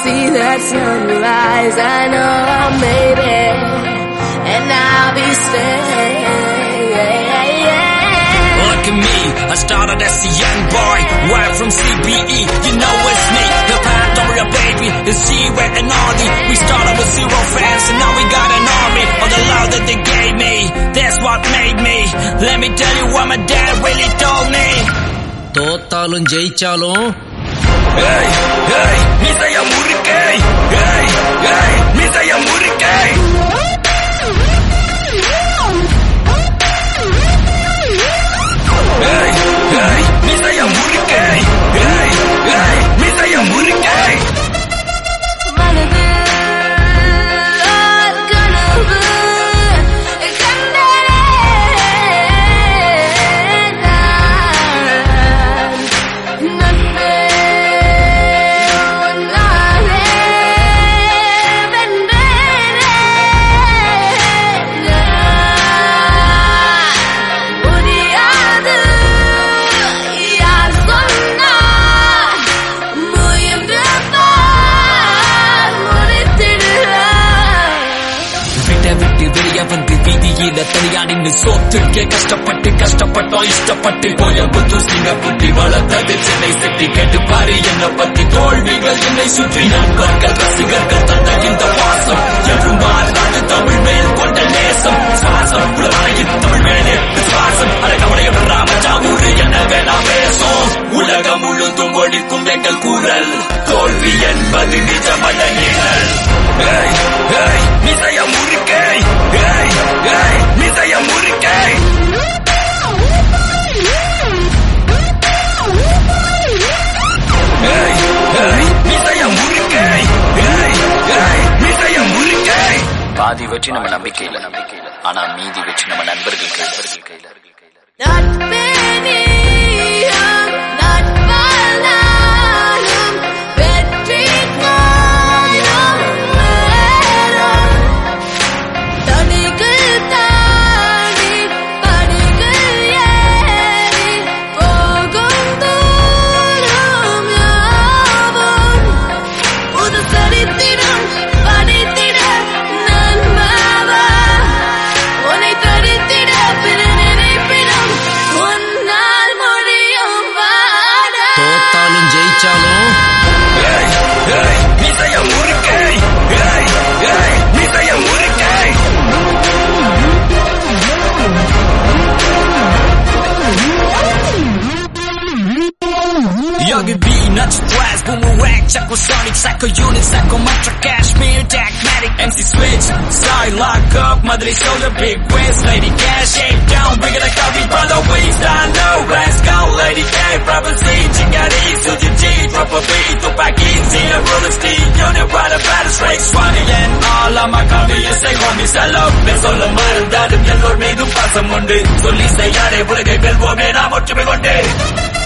see that sunrise. I know I made it, and I'll be staying. Look at me, I started as a young boy, right from CBE, you know it's me. The path over a baby is G-Way and Audi. We started with 0 fans and now we got an army. All the love that they gave me, that's what made me. Let me tell you what my dad really told me. தோத்தாலும் ஜெயிச்சாலும் hey hey மீசைய முறுக்கே hey hey மீசைய முறுக்கே hey hey மீசைய முறுக்கே hey hey மீசைய முறுக்கே தனியா நின்னு சோத்துக்கே கஷ்டப்பட்டோம் இஷ்டப்பட்டு கோயம்புத்தூர் சிங்கப்பூட்டி வளர்த்தது Chennai city கேட்டு பாரு என்ன பத்தி தோல்விகள் என்னை சுற்றி நண்பர்கள் ரசிகர்கள் தந்த இந்த வாசம் என்றும் மாறாது தமிழ் மேல் கொண்ட நேசம் சுவாசம் உலகாயின் தமிழ் மேலே விசுவாசம் அடக்கவடைய ராமஜாமூர் என்ன வேணா பேசும் உலகம் முழுதும் ஒழிக்கும் எங்கள் குரல் தோல்வி என்பது நிஜமல்ல நிழல் மீசைய முறுக்கே மீசைய முறுக்கே மீசைய முறுக்கே மீசைய முறுக்கே பாதி வெற்றி நம்ம நம்பிக்கையில ஆனா மீதி வெற்றி நம்ம நண்பர்கள் கையில Yogi B, nuts, brass, boomerang, Chakosonic, Psycho Unit, Psycho Mantra, Cashmere, Dagmatic, MC Switch, side lock up, Mother Shoulder, Big Wiz, Lady Cash, shake down, bring it like Copy, brother, waist, I know, let's go, Lady K, Robert C, Chingari, Suji G, drop a beat, Tupac Easy, and Roller Steve, Unit, Rider, Battle, Straight, Swanee, and all of my convenience, say, homies, hello, let's all the model, that, and yellow, made to pass some Monday, so Lisa, Yare, Bullet, Bell, Woman, I'm what you be one day.